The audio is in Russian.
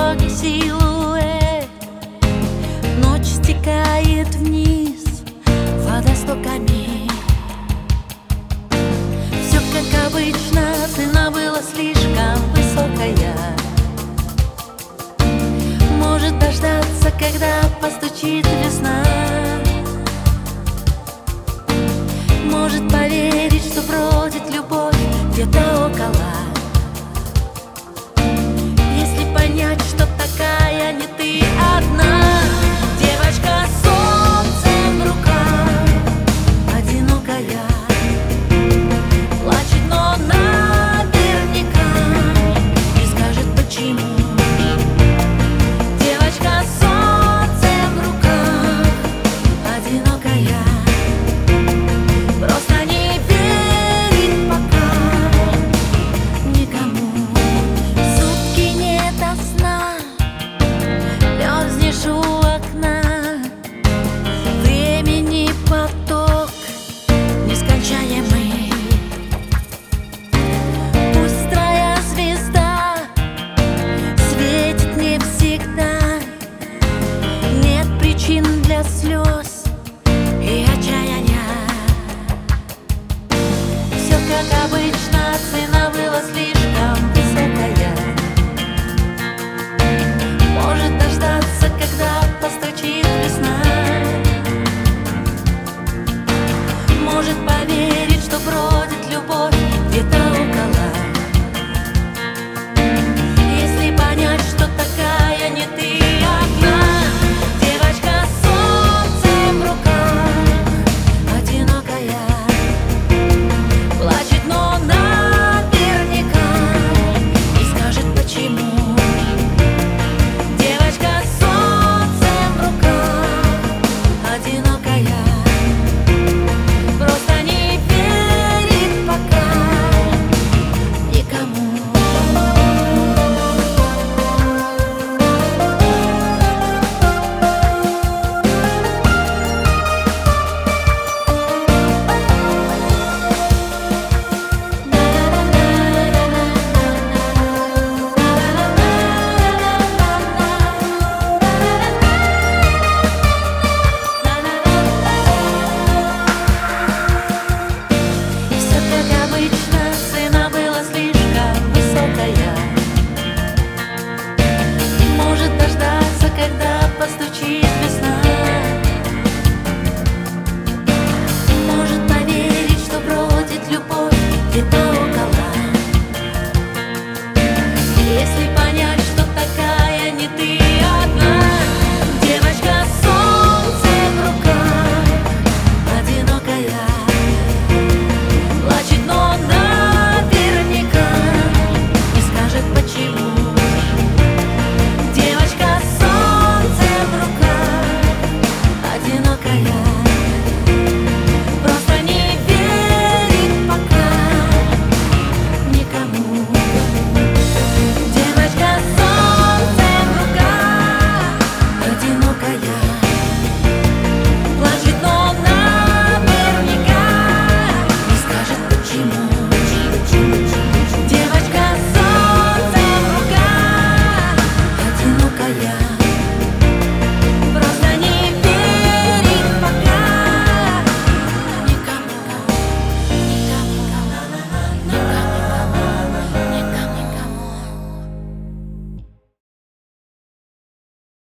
строгий силуэт. Ночь стекает вниз водостоками. Все как обычно, цена была слишком высокая. Может дождаться, когда постучит весна. Может поверить, что бродит любовь где-то около. Если понять, что такая не ты одна. Девочка с солнцем в руках, одинокая, плачет, но наверняка не скажет почему. Девочка с солнцем в руках, одинокая, просто не верит пока никому. Сутки нет сна, мерзнешь у окна. Времени поток нескончаемый. Пустая звезда светит не всегда. Нет причин для слез и отчаяния. Все как обычно, цена была слишком высокая. Может дождаться, когда постучит весна. Может поверить, что бродит любовь где-то около. Если понять, что такая не ты одна. Девочка с солнцем в руках, одинокая, плачет, но наверняка не скажет почему. Девочка с солнцем в руках, одинокая, просто не верит пока никому. Все как обычно, цена была слишком высокая. Может дождаться, когда постучит весна.